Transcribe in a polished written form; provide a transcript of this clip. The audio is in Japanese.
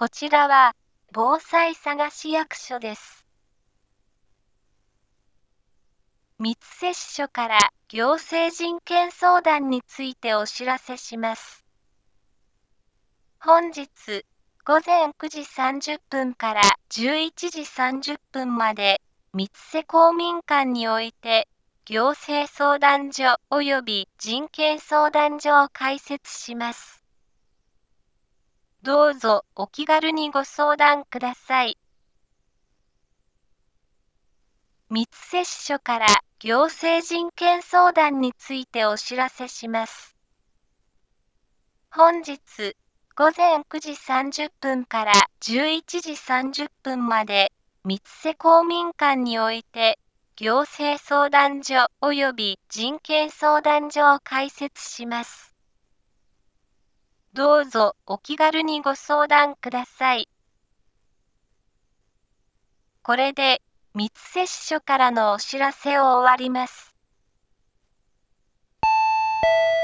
こちらは、防災探し役所です。三瀬支所から行政人権相談についてお知らせします。本日、午前9時30分から11時30分まで、三瀬公民館において、行政相談所及び人権相談所を開設します。どうぞお気軽にご相談ください。三瀬支所から行政人権相談についてお知らせします。本日、午前9時30分から11時30分まで、三瀬公民館において、行政相談所及び人権相談所を開設します。どうぞお気軽にご相談ください。これで、三瀬支所からのお知らせを終わります。